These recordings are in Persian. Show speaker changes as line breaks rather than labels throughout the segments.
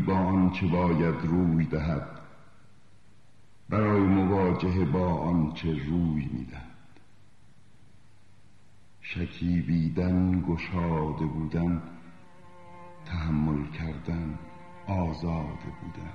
با آنچه باید روی دهد، برای مواجهه با آنچه روی میدهد. شکیبیدن، گشاده بودن، تحمل کردن، آزاده بودن.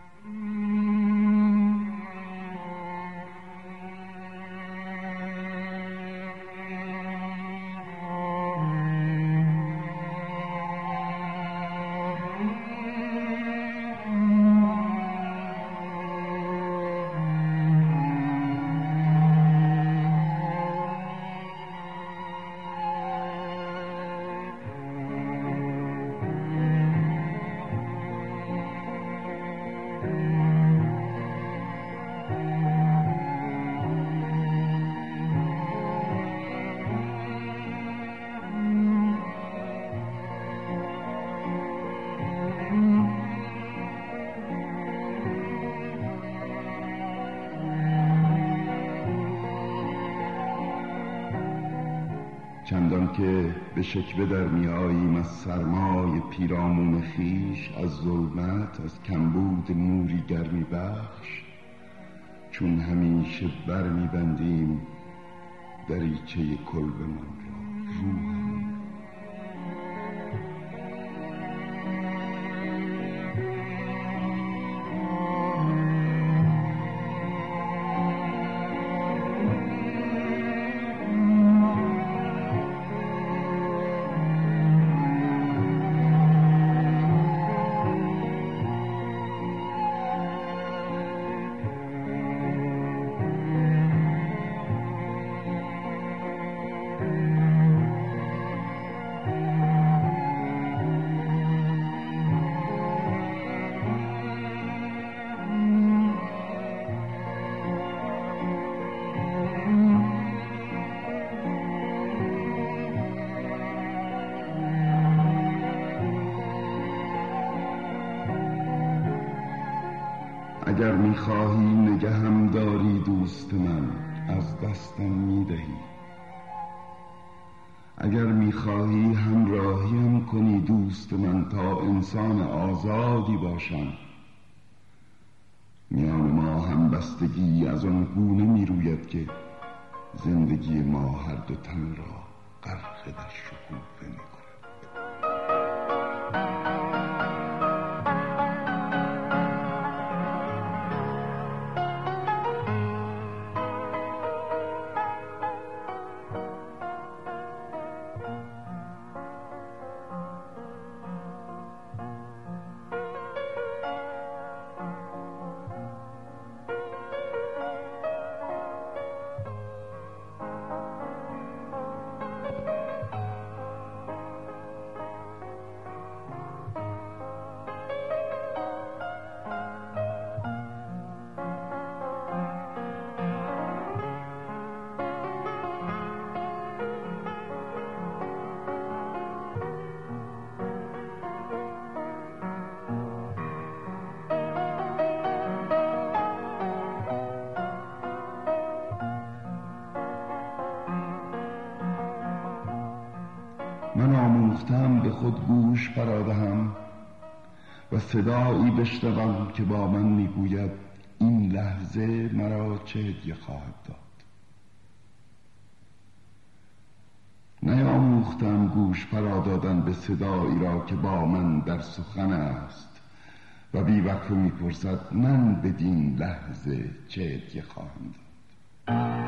چندان که به شکوه در میاییم از سرمای پیرامون خیش، از ظلمت، از کمبود نوری گرمی بخش، چون همیشه بر میبندیم دریچه کلبمان را، روحمون. اگر میخواهی نگهم داری دوست من، از دستم میدهی. اگر میخواهی همراهیم کنی دوست من، تا انسان آزادی باشم. میان ما همبستگی از آن گونه میروید که زندگی ما هر دو تن را غرق در شکوفه میکند. من آموختم به خود گوش فرادهم و صدایی بشنوم که با من میگوید این لحظه مرا چه هدیه خواهد داد. نیاموختم گوش فرادادن به صدایی را که با من در سخن است و بی‌وقفه میپرسد من بدین لحظه چه هدیه خواهم داد.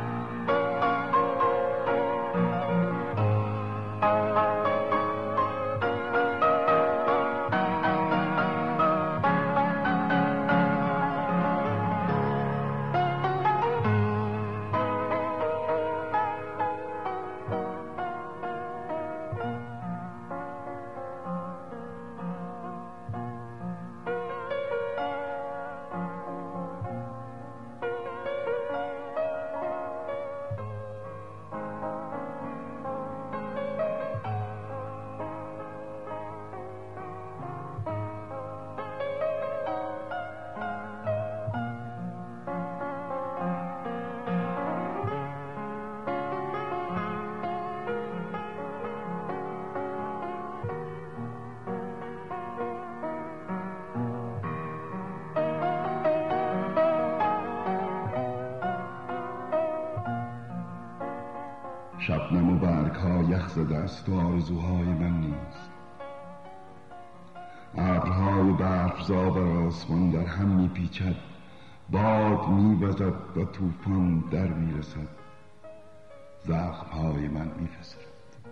شبنم و برگ‌ها یخ زده است و آرزوهای من نیست. ابرهای برفزا بر آسمان در هم میپیچد، باد میوزد و طوفان در میرسد، زخمهای من میپذیرد.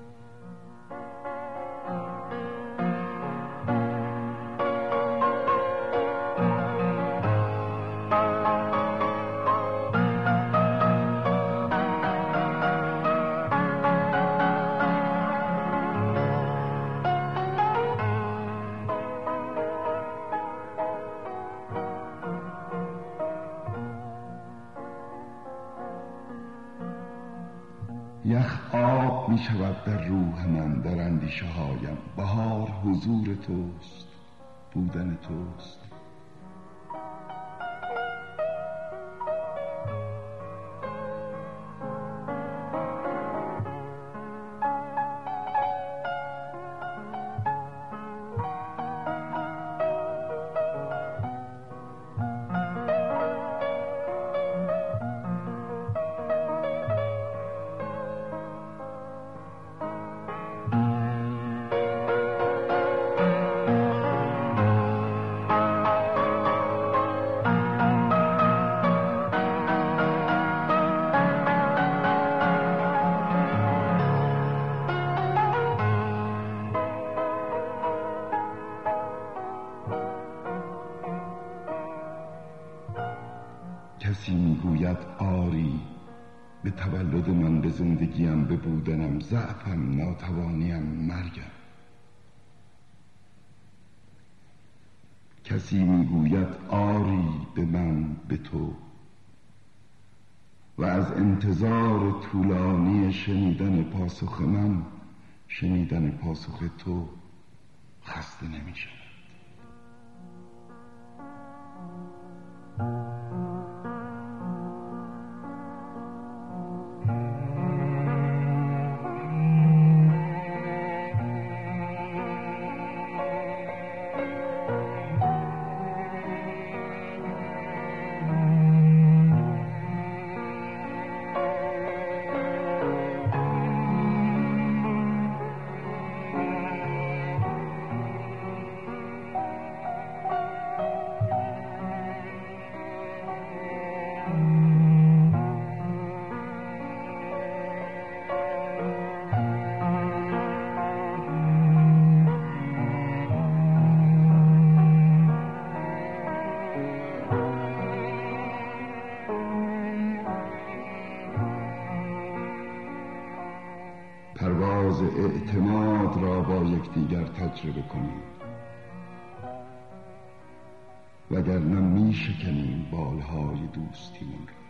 یخ آب می شود در روح من، در اندیشه هایم. بهار حضور توست، بودن توست. کسی میگوید آری به تولد من، به زندگیم، به بودنم، ضعفم، ناتوانیم، مرگم. کسی میگوید آری به من، به تو، و از انتظار طولانی شنیدن پاسخ من، شنیدن پاسخ تو خسته نمیشود. پرواز اعتماد را با یکدیگر تجربه کنیم، وگرنه می شکنیم بالهای دوستیمون را.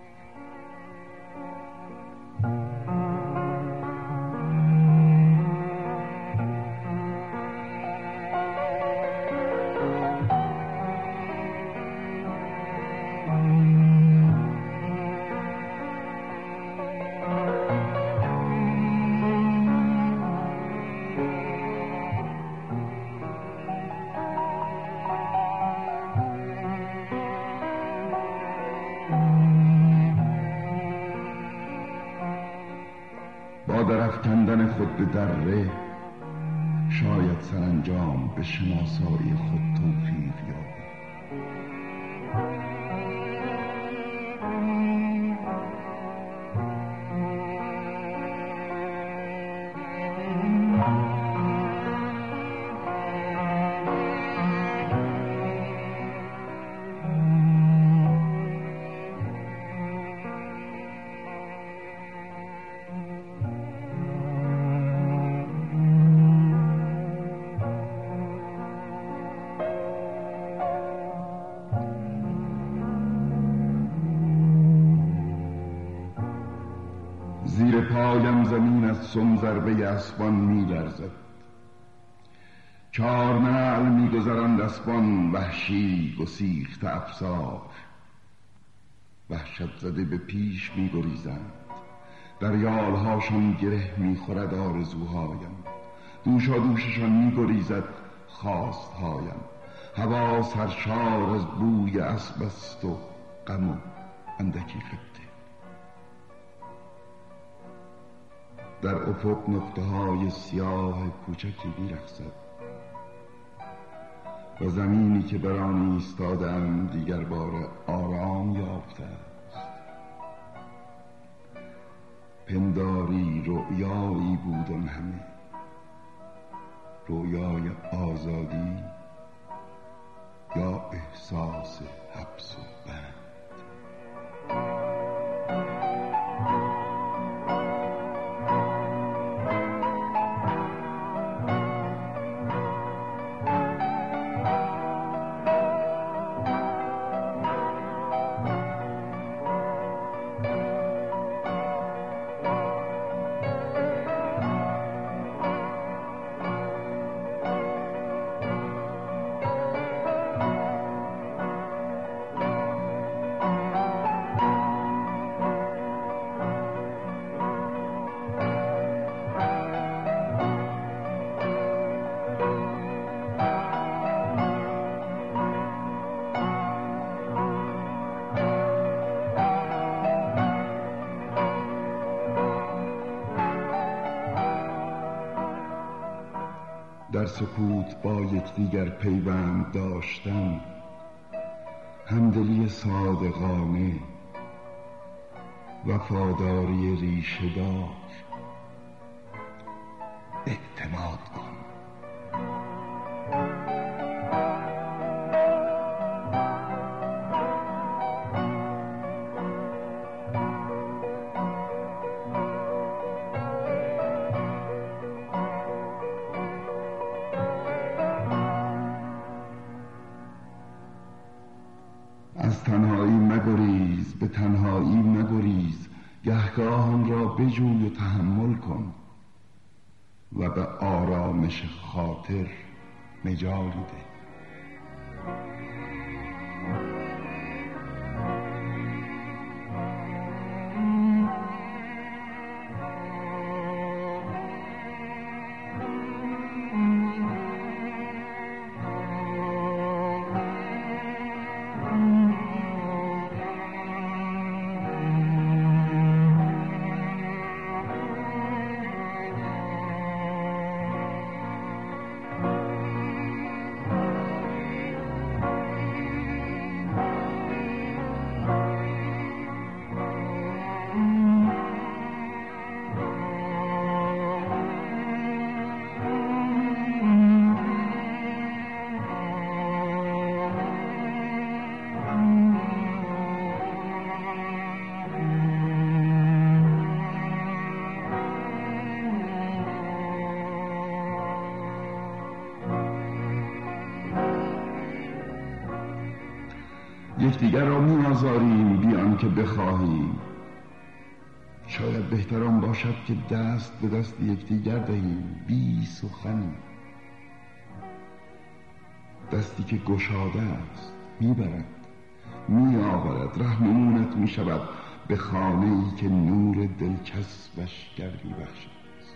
با درافکندن خود به دره، شاید سرانجام به شناسایی خود توفیق یابیم. زیر پایم زمین از سم ضربه اسبان می لرزد. 4 نعل می گذرند اسبان، وحشی گسیخته افسار، وحشت زده به پیش می گریزند. در یالهاشان گره می خورد آرزوهایم، دوشا دوششان می گریزد خواستهایم. هوا سرشار از بوی اسب است و غم و اندکی غبطه. در افق نقطه‌های سیاه کوچکی می‌رقصد و زمینی که بر آن ایستاده‌ام دیگر بار آرام یافته است. پنداری رؤیایی بود آن همه، رؤیای آزادی یا احساس حبس و بند. در سکوت با یکدیگر پیوند داشتن، همدلی صادقانه، وفاداری ریشه دار، اعتماد کن. از تنهایی مگریز، به تنهایی مگریز، گهگاه آن را بجوی و تحمل کن و به آرامش خاطر مجال ده. یکدیگر را می‌آزاریم بی آنکه بخواهیم. شاید بهتران باشد که دست به دست یکدیگر دهیم، بی سخنی. دستی که گشاده است، میبرد، میآورد، رهنمونت میشود به خانه‌ای که نور دلچسبش گردی بخشد است.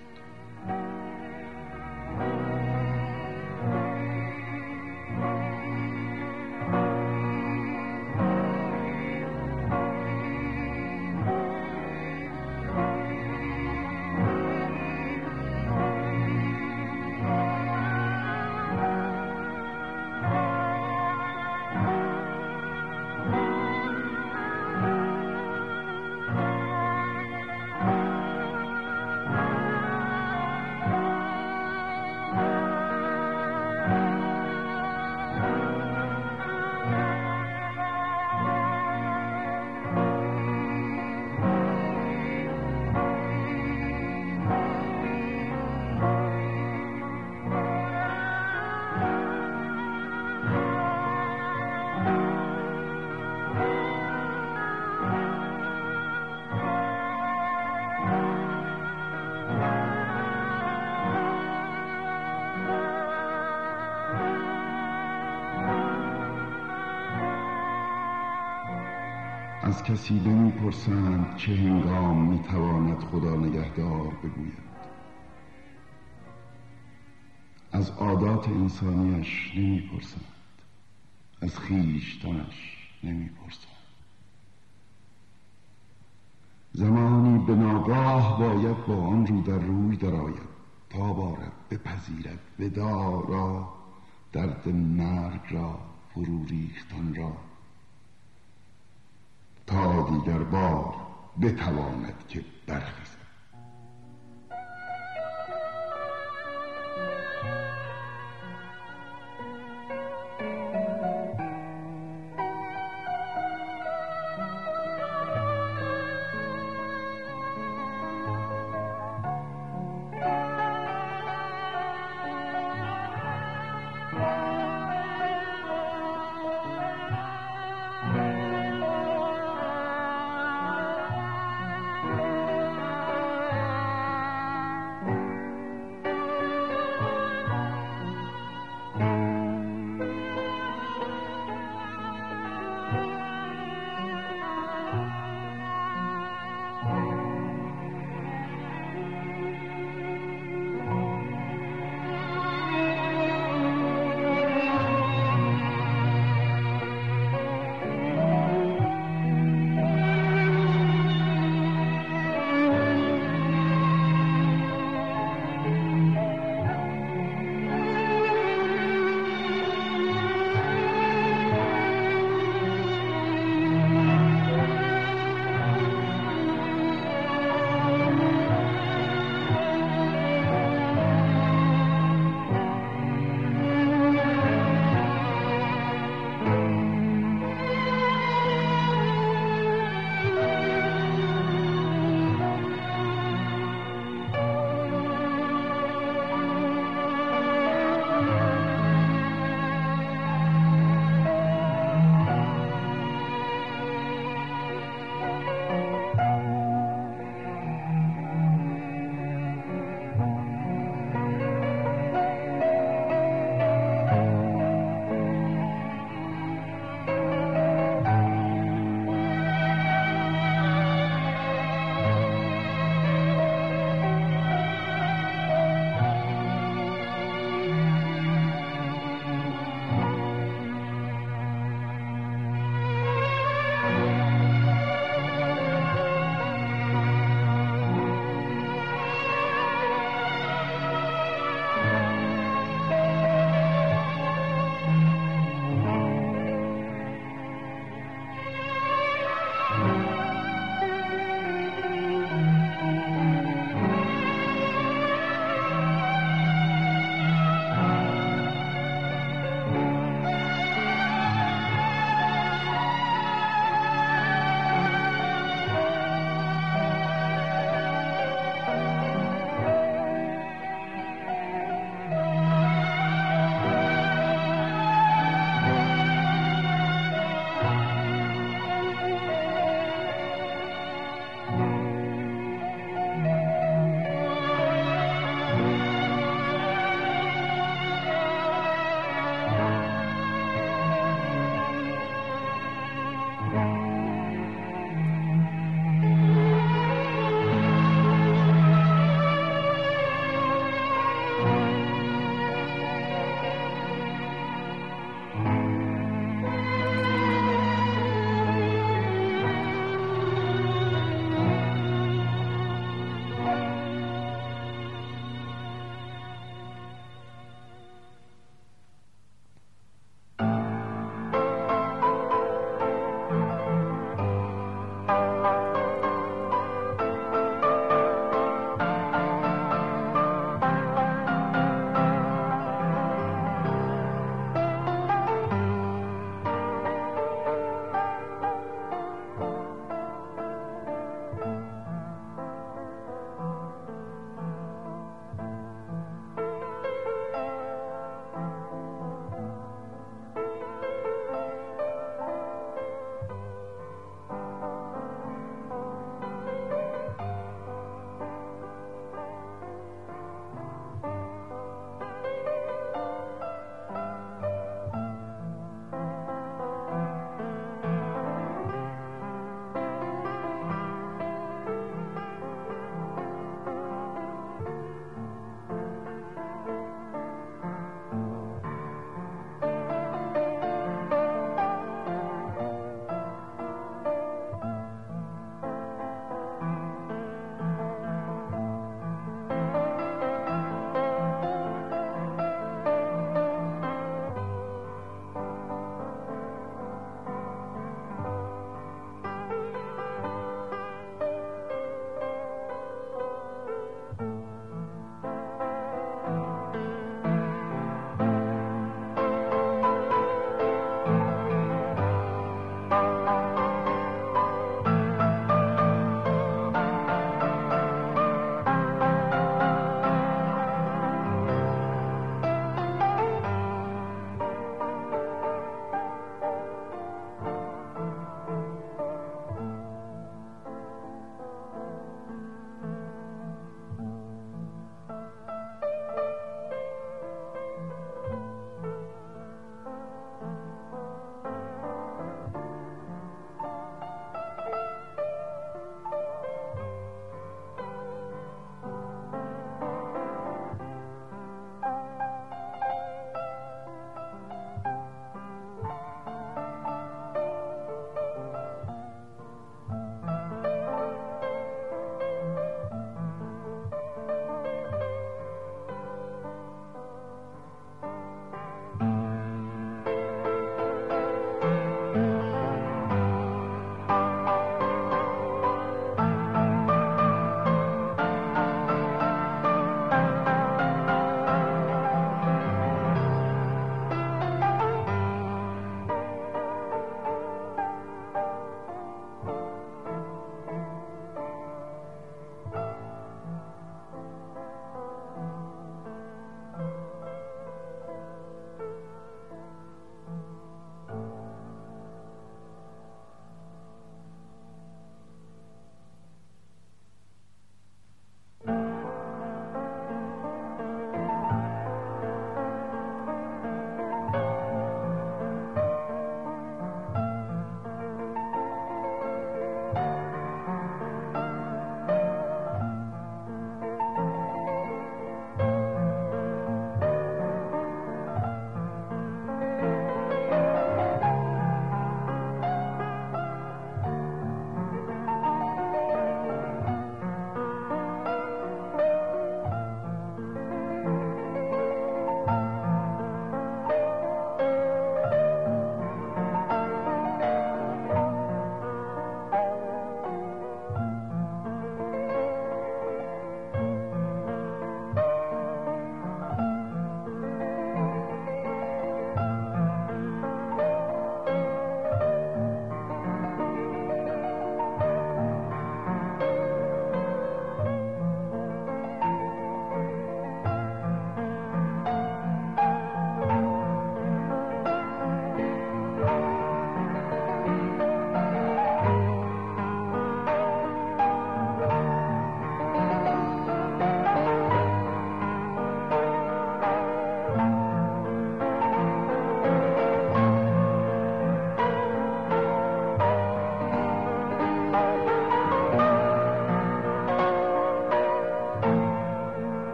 از کسی نمی‌پرسند چه هنگام میتواند خدا نگهدار بگوید. از عادات انسانیش نمی‌پرسند، از خویشتنش نمی‌پرسند. زمانی به ناگاه باید با آن رو در روی درآید، تا بارد بپذیرد ودا را، درد مرگ را فرو ریختن را، تا دیگر بار بتواند که برخیزد.